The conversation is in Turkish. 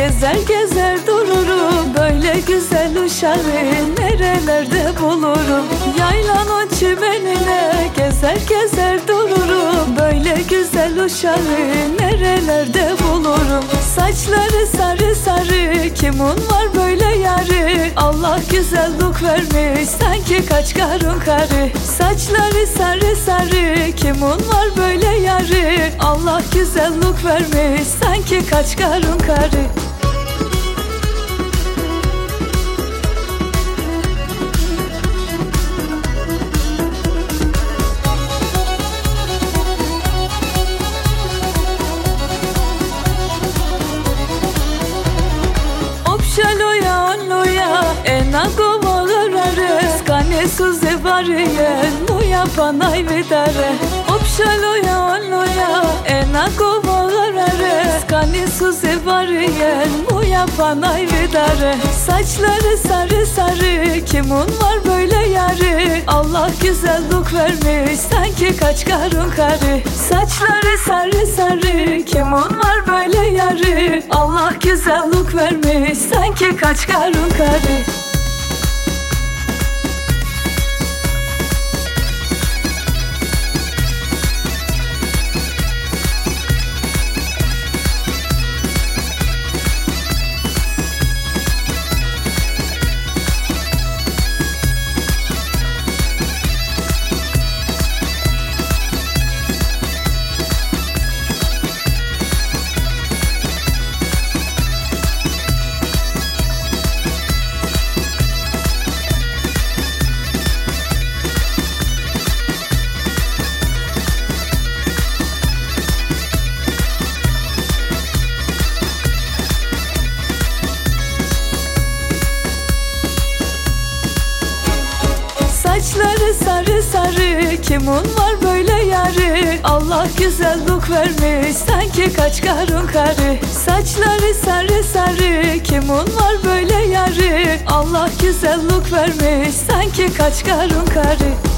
Gezer gezer dururum, böyle güzel uşağı nerelerde bulurum? Yaylanın çimenine gezer gezer dururum, böyle güzel uşağı nerelerde bulurum? Saçları sarı sarı, kimin var böyle yarı? Allah güzellik vermiş, sanki kaç karın karı. Saçları sarı sarı, kimin var böyle yarı? Allah güzellik vermiş, sanki kaç karın karı. Opşaloya loya ena govalarare skane suze variye loya panay vedare. Opşaloya loya ena govalarare skane suze variye loya panay vedare. Saçları sarı sarı, kimin var böyle yarı? Allah güzellik vermiş, sanki kaç karın karı. Saçları sarı sarı, kimin var böyle yarı? Allah güzellik vermiş, sanki kaç karın karı. Saçları sarı sarı, kimin var böyle yarı? Allah güzellik vermiş, sanki kaç karın karı. Saçları sarı sarı, kimin var böyle yarı? Allah güzellik vermiş, sanki kaç karın karı.